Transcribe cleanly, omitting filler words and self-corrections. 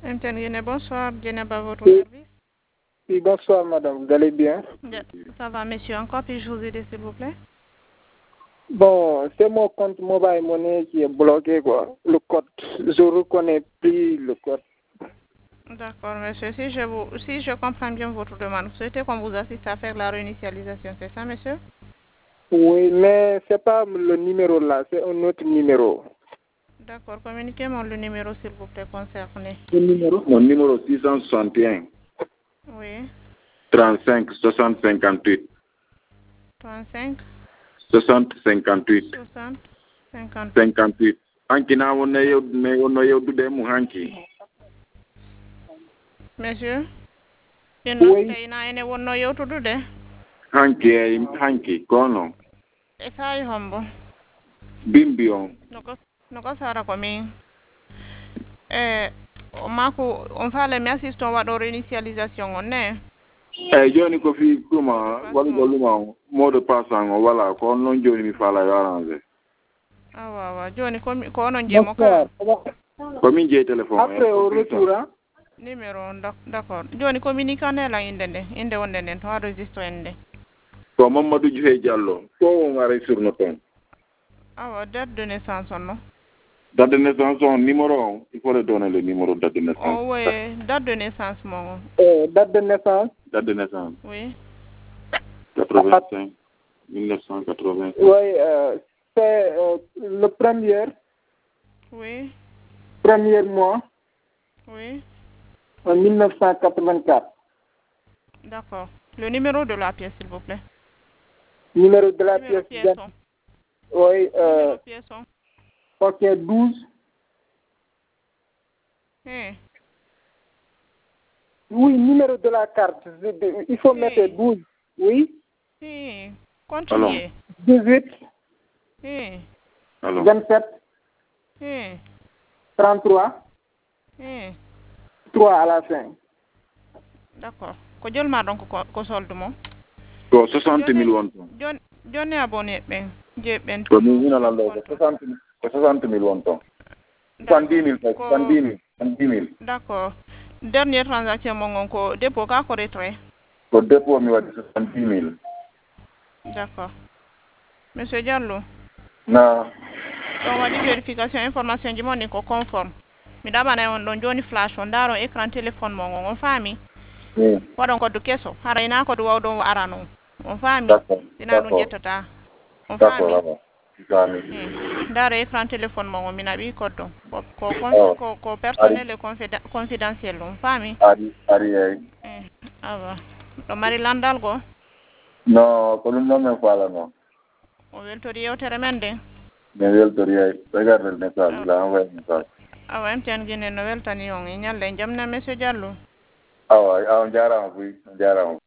MTN, bonsoir. Djenaba à votre service. Oui, bonsoir madame, vous allez bien? Ça va monsieur, encore puis-je vous aider s'il vous plaît? Bon, c'est mon compte Mobile Money qui est bloqué quoi. Le code, je reconnais plus le code. D'accord monsieur, si je comprends bien votre demande, vous souhaitez qu'on vous assiste à faire la réinitialisation, c'est ça monsieur? Oui, mais c'est pas le numéro là, c'est un autre numéro. D'accord, communiquez-moi le numéro s'il vous plaît concerné. Le numéro? Mon numéro 661 Oui. 35 60 58. 35 60 58. 60 58. 58. Hanki na wonno yewdude mu hanki. Monsieur? Oui. Teyna ene wonno yewtudude? Hanki kono. E sayi hombo. Bimbi on. Noko sara ko min. Mako on faala mi assiste on waɗo réinitialisation on ne? Joni ko fi kuma walugoluma mot de passe on wala ko non joni mi fala yo arrange. Awa joni ko onon jemo ka Ko min je téléphone. Après au retour hein? Numéro d'accord. Joni communiquant la inde wonde nden to enregistre ende. Ko Mamadou Dioufé Diallo. Ko on arrête sur notre ton. Awa date de naissance on non? Date de naissance on numéro, il faut le donner le numéro de date de naissance. Oh oui, date de naissance mon. Date de naissance? Date de naissance. Oui. 85 1985. Oui, c'est le premier. Oui. Premier mois. Oui. En 1984. D'accord. Le numéro de la pièce, s'il vous plaît. Numéro de la pièce. Oui. Pièce. Ok, 12. Oui, numéro de la carte. Il faut mettre 12. Oui. Continuez. 18. 27. 33. 3 à la fin. D'accord. Ko jolma donc ko solde mo? Ko 60 000 won ton. Joni abonné ben je ben Ko mi hina la lo 60 000 won ton. 70 000. D'accord. Dernière transaction mo ngon ko dépôt ka ko retrait. Ko dépôt mi wadi 70 000. D'accord. Monsieur Diallo. Na. On wadi vérification information ji moni ko conforme. Mi daba na on don joni flash on daro écran téléphone mo ngon on fami. Wadon ko du keso hara ina ko du wawdo arano on fami dina no jettata on fami daro écran téléphone mo mina bi koddo ko personnel et confidentiel on fami ari awa do mari landal go no ko non men fala no o weltori yewtere men de me weltori ay regarde le message la envoyer message awa MTN gene no weltani on e nyalle jamna monsieur Diallo awa jarama buy jarama